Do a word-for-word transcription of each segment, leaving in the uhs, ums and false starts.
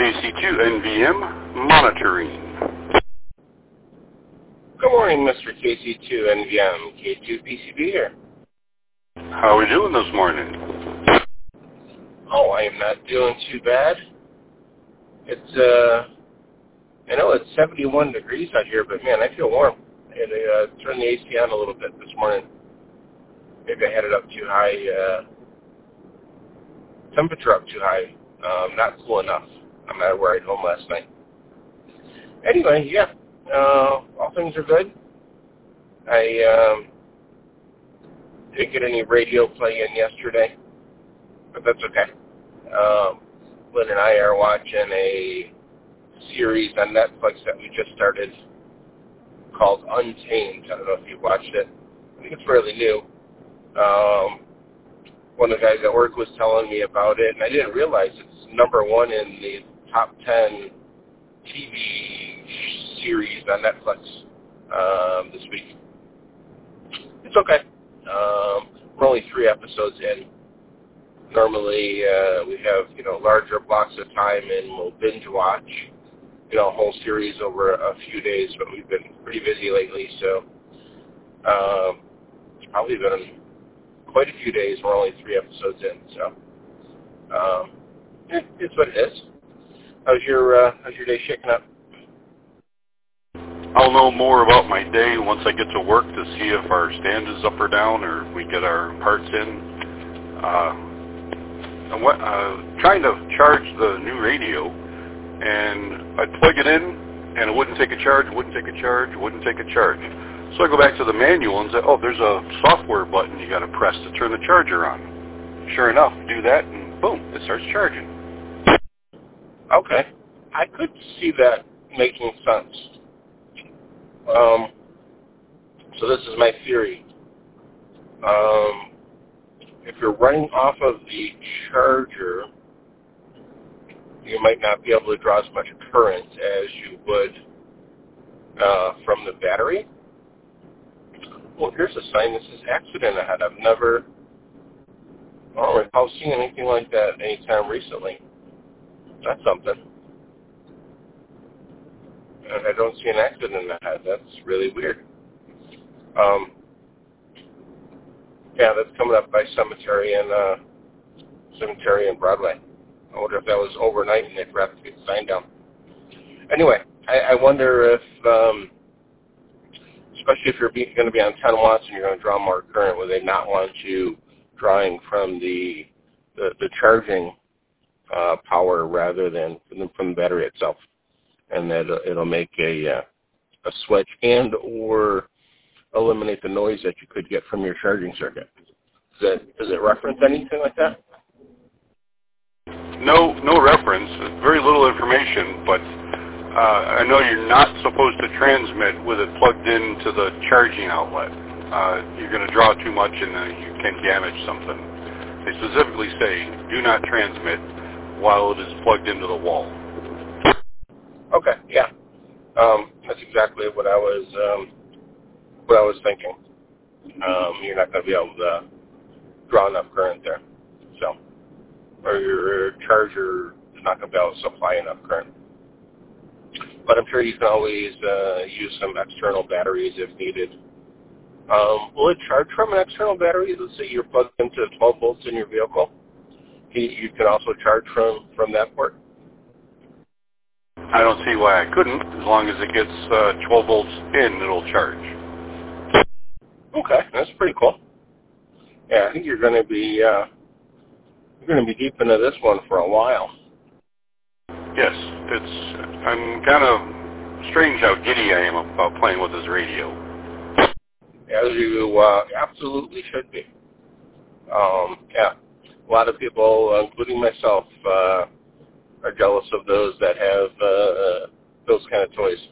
K C two N V M monitoring. Good morning, Mister K C two N V M, K two P C B here. How are we doing this morning? Oh, I am not doing too bad. It's, uh, I know it's seventy-one degrees out here, but man, I feel warm. I had to uh, turn the A C on a little bit this morning. Maybe I had it up too high, uh, temperature up too high, um, not cool enough. I'm at a ride home last night. Anyway, yeah, uh, all things are good. I um, didn't get any radio play in yesterday, but that's okay. Um, Lynn and I are watching a series on Netflix that we just started called Untamed. I don't know if you've watched it. I think it's fairly new. Um, one of the guys at work was telling me about it, and I didn't realize it's number one in the top ten T V series on Netflix um, this week. It's okay. Um, we're only three episodes in. Normally, uh, we have, you know, larger blocks of time, and we'll binge watch, you know, a whole series over a few days, but we've been pretty busy lately, so um, it's probably been quite a few days. We're only three episodes in, so um, yeah, it's what it is. How's your uh, how's your day shaking up? I'll know more about my day once I get to work to see if our stand is up or down, or if we get our parts in. Uh, I'm uh, trying to charge the new radio, and I'd plug it in, and it wouldn't take a charge, it wouldn't take a charge, it wouldn't take a charge. So I go back to the manual and say, oh, there's a software button you got to press to turn the charger on. Sure enough, do that, and boom, it starts charging. Okay. I could see that making sense. Um, so this is my theory. Um, if you're running off of the charger, you might not be able to draw as much current as you would uh, from the battery. Well, here's a sign that says accident ahead. I've never, I don't recall seeing anything like that anytime recently. That's something. And I don't see an accident ahead. That's really weird. Um, yeah, that's coming up by Cemetery and uh, Cemetery and Broadway. I wonder if that was overnight and they forgot to get the sign down. Anyway, I, I wonder if, um, especially if you're going to be on ten watts and you're going to draw more current, would they not want you drawing from the the, the charging uh, power rather than from the battery itself? And that it'll, it'll make a uh, a switch and or eliminate the noise that you could get from your charging circuit. Does it, does it reference anything like that? No, no reference, very little information, but uh, I know you're not supposed to transmit with it plugged into the charging outlet. Uh, you're going to draw too much and uh, you can damage something. They specifically say, do not transmit while it is plugged into the wall. Okay, yeah. Um, that's exactly what I was um, what I was thinking. Um, you're not going to be able to draw enough current there. So, or your charger is not going to be able to supply enough current. But I'm sure you can always uh, use some external batteries if needed. Um, will it charge from an external battery? Let's say you're plugged into twelve volts in your vehicle. You, you can also charge from, from that port? I don't see why I couldn't. As long as it gets uh, twelve volts in, it'll charge. Okay, that's pretty cool. Yeah, I think you're going to be uh, you're going to be deep into this one for a while. Yes, it's. I'm kind of strange how giddy I am about playing with this radio. As you uh, absolutely should be. Um, yeah, a lot of people, including myself, uh, are jealous of those that have uh, those kind of toys.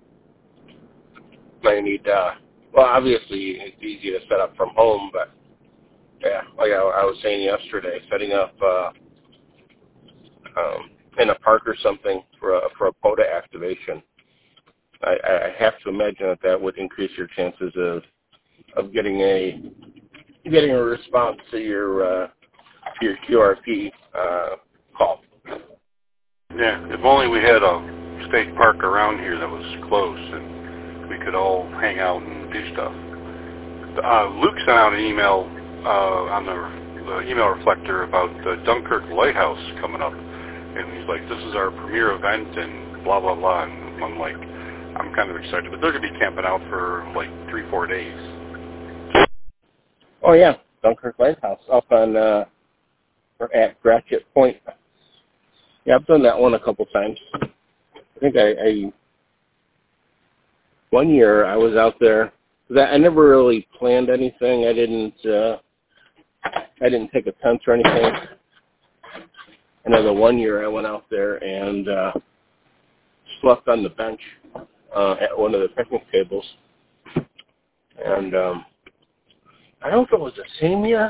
I need, uh, well, obviously it's easy to set up from home, but yeah, like I, I was saying yesterday, setting up uh, um, in a park or something for a, for a POTA activation, I, I have to imagine that that would increase your chances of of getting a getting a response to your uh, your Q R P uh, call. Yeah, if only we had a state park around here that was close and we could all hang out and do stuff. Uh, Luke sent out an email uh, on the, the email reflector about the Dunkirk Lighthouse coming up. And he's like, this is our premier event and blah, blah, blah. And I'm like, I'm kind of excited. But they're going to be camping out for like three, four days. Oh, yeah, Dunkirk Lighthouse up on uh, at Gratiot Point. Yeah, I've done that one a couple times. I think I, I one year I was out there. That I never really planned anything. I didn't. Uh, I didn't take a tent or anything. And then the one year I went out there and uh, slept on the bench uh, at one of the picnic tables. And um, I don't know if it was the same year.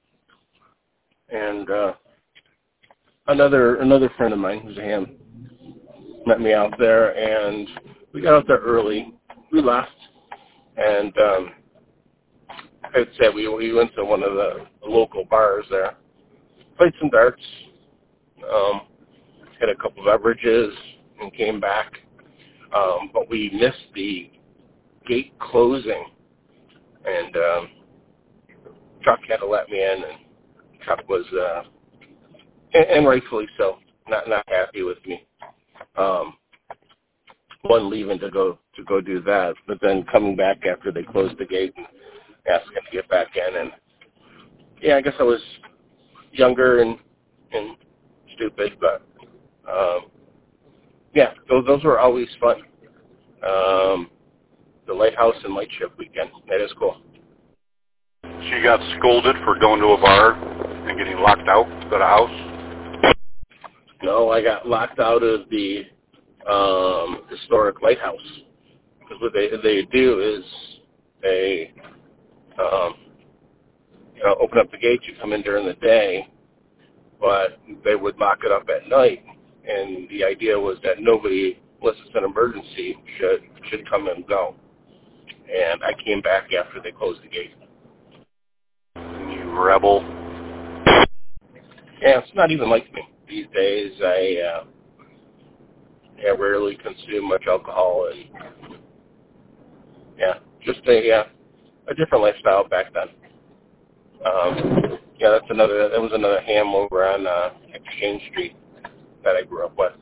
And uh, another another friend of mine who's a ham met me out there, and we got out there early. We left, and um, I'd say we we went to one of the local bars there, played some darts, um, had a couple of beverages, and came back. Um, but we missed the gate closing, and um, Chuck had to let me in, and Chuck was, uh, and, and rightfully so, not not happy with me. Um, one leaving to go to go do that, but then coming back after they closed the gate and asking to get back in, and yeah, I guess I was younger and and stupid, but um, yeah, those those were always fun. Um, the Lighthouse and Light Ship weekend, that is cool. She got scolded for going to a bar and getting locked out of the house? No, I got locked out of the um, historic lighthouse. Because what they they do is they um, you know, open up the gate, you come in during the day, but they would lock it up at night. And the idea was that nobody, unless it's an emergency, should should come and go. And I came back after they closed the gate. You rebel. Yeah, it's not even like me these days. I uh, I rarely consume much alcohol, and yeah, just a uh, a different lifestyle back then. Um, yeah, that's another. That was another ham over on uh, Exchange Street that I grew up with.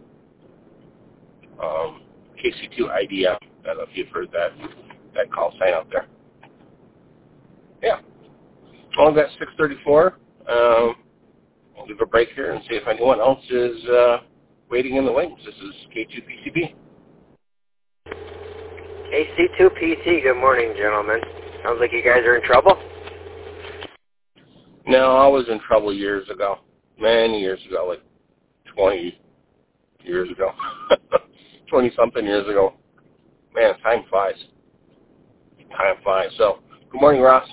Um, K C two I D M. I don't know if you've heard that that call sign out there. Yeah. Well, that's six thirty-four. Um, we'll give a break here and see if anyone else is uh, waiting in the wings. This is K two P C B. K C two P T, good morning, gentlemen. Sounds like you guys are in trouble. No, I was in trouble years ago. Many years ago, like twenty years ago. twenty-something years ago. Man, time flies. Time flies. So, good morning, Ross.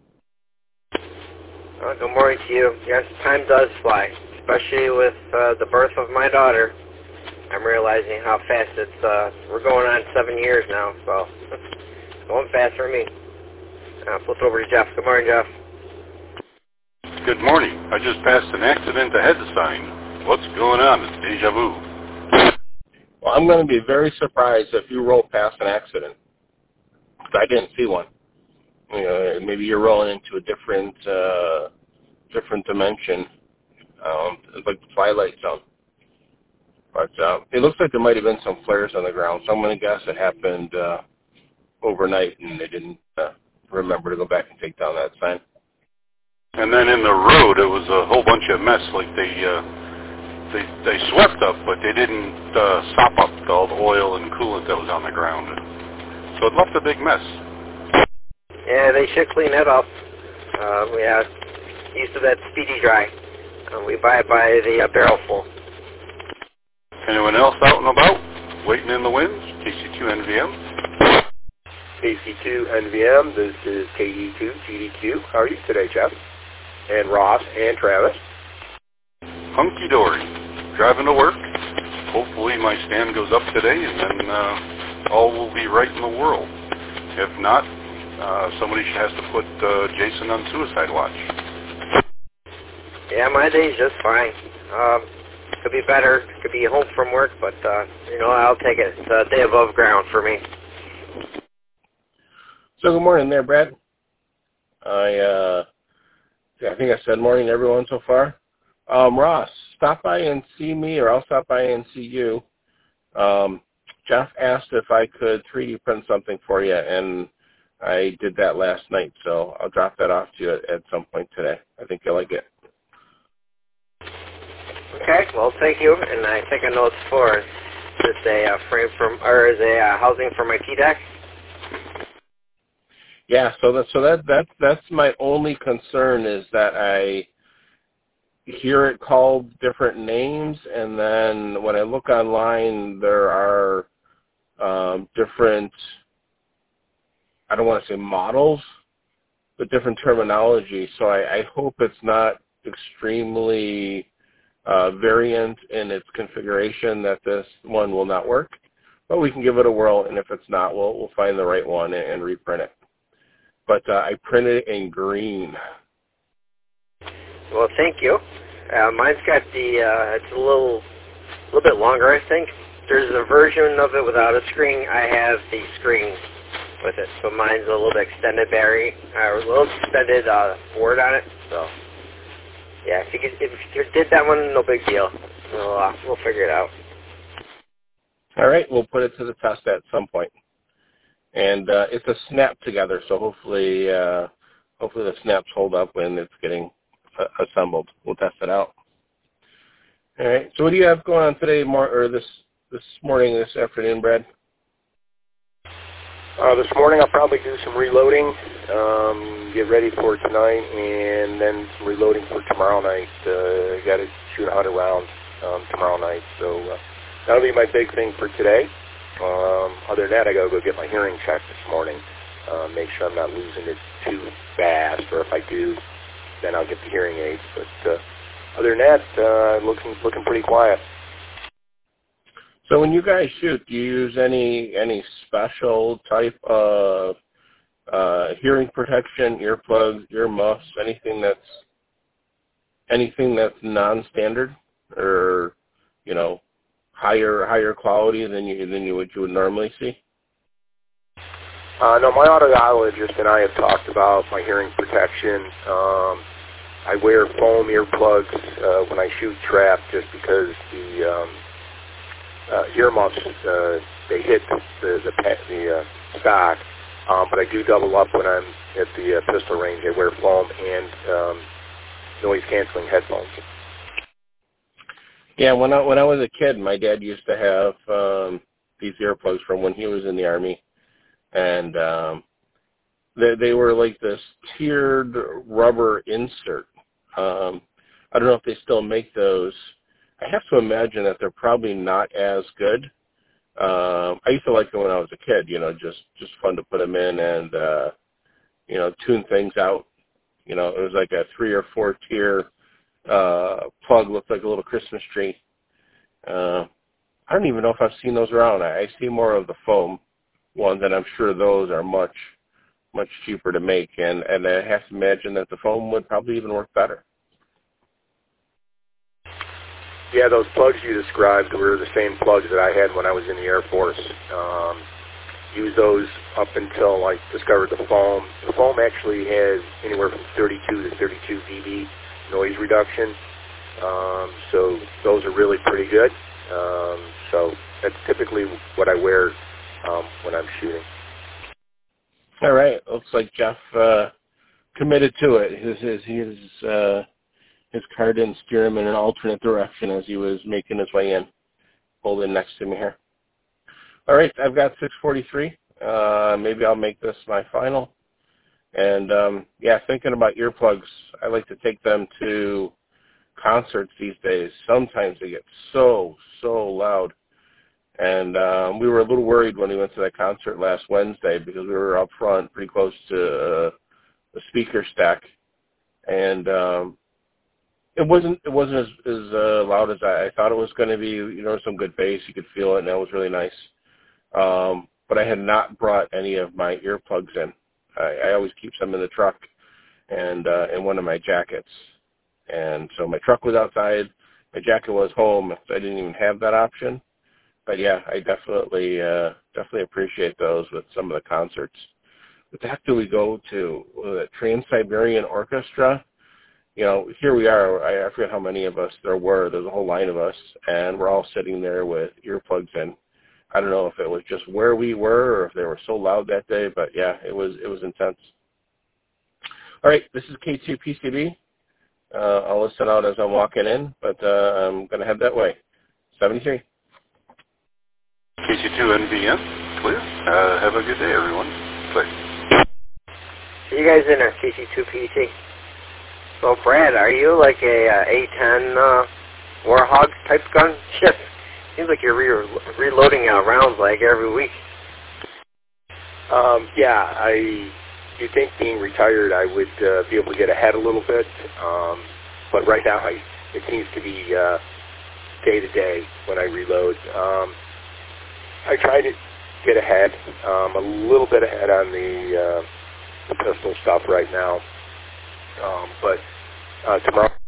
Uh, good morning to you. Yes, time does fly, especially with uh, the birth of my daughter. I'm realizing how fast it's, uh, we're going on seven years now, so it's going fast for me. Uh, flip it over to Jeff. Good morning, Jeff. Good morning. I just passed an accident ahead sign. What's going on? It's deja vu. Well, I'm going to be very surprised if you roll past an accident. I didn't see one. You know, maybe you're rolling into a different, uh, different dimension, um, like the Twilight Zone. But uh, it looks like there might have been some flares on the ground. So I'm going to guess it happened uh, overnight, and they didn't uh, remember to go back and take down that sign. And then in the road, it was a whole bunch of mess. Like they uh, they they swept up, but they didn't uh, sop up all the oil and coolant that was on the ground. So it left a big mess. Yeah, they should clean that up. Uh, we have used to that Speedy Dry. Uh, we buy it by the uh, barrel full. Anyone else out and about? Waiting in the winds? K C two N V M? K C two N V M, this is K E two G D Q. How are you today, Jeff? And Ross and Travis. Hunky-dory. Driving to work. Hopefully my stand goes up today, and then uh, all will be right in the world. If not, uh, somebody has to put uh, Jason on suicide watch. Yeah, my day's just fine. Um, Could be better. Could be home from work, but, uh, you know, I'll take it. It's a day above ground for me. So good morning there, Brad. I, uh, I think I said morning to everyone so far. Um, Ross, stop by and see me, or I'll stop by and see you. Um, Jeff asked if I could three D print something for you, and I did that last night, so I'll drop that off to you at, at some point today. I think you'll like it. Okay, well, thank you, and I think I know it's for. Is this a uh, frame from, or is a uh, housing for my T-deck? Yeah, so that so that that that's my only concern, is that I hear it called different names, and then when I look online, there are um, different, I don't want to say models, but different terminology. So I, I hope it's not extremely uh, variant in its configuration that this one will not work. But we can give it a whirl, and if it's not, we'll we'll find the right one and, and reprint it. But uh, I printed it in green. Well, thank you. Uh, mine's got the, uh, it's a little, little bit longer, I think. There's a version of it without a screen. I have the screen with it, so mine's a little bit extended battery, uh, a little extended uh, board on it. So, yeah, if you, could, if you did that one, no big deal. We'll, uh, we'll figure it out. All right, we'll put it to the test at some point. And uh, it's a snap together, so hopefully, uh, hopefully the snaps hold up when it's getting uh, assembled. We'll test it out. All right. So what do you have going on today, Mar- or this this morning, this afternoon, Brad? Uh, this morning I'll probably do some reloading, um, get ready for tonight, and then some reloading for tomorrow night. Uh, got to shoot one hundred rounds um, tomorrow night, so uh, that'll be my big thing for today. Um, other than that, I got to go get my hearing checked this morning, uh, make sure I'm not losing it too fast, or if I do, then I'll get the hearing aids. But uh, other than that, uh, looking looking pretty quiet. So when you guys shoot, do you use any any special type of uh, hearing protection, earplugs, earmuffs, anything that's anything that's non-standard, or you know, higher higher quality than you than you would you would normally see? Uh, no, my audiologist and I have talked about my hearing protection. Um, I wear foam earplugs uh, when I shoot trap, just because the um, uh, earmuffs uh, they hit the the, the uh, stock. Um, but I do double up when I'm at the uh, pistol range. I wear foam and um, noise canceling headphones. Yeah, when I when I was a kid, my dad used to have um, these earplugs from when he was in the Army, and um, they they were like this tiered rubber insert. Um, I don't know if they still make those. I have to imagine that they're probably not as good. Um, I used to like them when I was a kid. You know, just just fun to put them in and uh, you know, tune things out. You know, it was like a three or four tier. Uh, plug looked like a little Christmas tree. Uh, I don't even know if I've seen those around. I, I see more of the foam ones, and I'm sure those are much, much cheaper to make. And, and I have to imagine that the foam would probably even work better. Yeah, those plugs you described were the same plugs that I had when I was in the Air Force. Um, used those up until I discovered the foam. The foam actually has anywhere from thirty-two to thirty-two decibels noise reduction, um, so those are really pretty good. Um, so that's typically what I wear um, when I'm shooting. All right, looks like Jeff uh, committed to it. His his his, uh, his car didn't steer him in an alternate direction as he was making his way in. Hold in next to me here. All right, I've got six forty-three. Uh, maybe I'll make this my final. And, um, yeah, thinking about earplugs, I like to take them to concerts these days. Sometimes they get so, so loud. And um, we were a little worried when we went to that concert last Wednesday because we were up front pretty close to uh, the speaker stack. And um, it wasn't it wasn't as, as uh, loud as I, I thought it was going to be. You know, some good bass. You could feel it, and that was really nice. Um, but I had not brought any of my earplugs in. I, I always keep some in the truck and uh, in one of my jackets. And so my truck was outside, my jacket was home if I didn't even have that option. But yeah, I definitely uh, definitely appreciate those with some of the concerts. What the heck do we go to? The Trans-Siberian Orchestra? You know, here we are. I, I forget how many of us there were. There's a whole line of us, and we're all sitting there with earplugs in. I don't know if it was just where we were or if they were so loud that day, but yeah, it was it was intense. All right, this is K two P C B. Uh, I'll listen out as I'm walking in, but uh, I'm going to head that way. seventy-three. K C two N B N, clear. Uh, have a good day, everyone. Bye. See you guys in there, K C two P T. So, Brad, are you like a uh, A ten uh, Warhawk type gun ship? Seems like you're re- reloading uh, rounds like every week. Um, yeah, I. You think being retired, I would uh, be able to get ahead a little bit, um, but right now, I, it seems to be uh, day to day when I reload. Um, I try to get ahead, um, a little bit ahead on the, uh, the pistol stuff right now, um, but uh, tomorrow.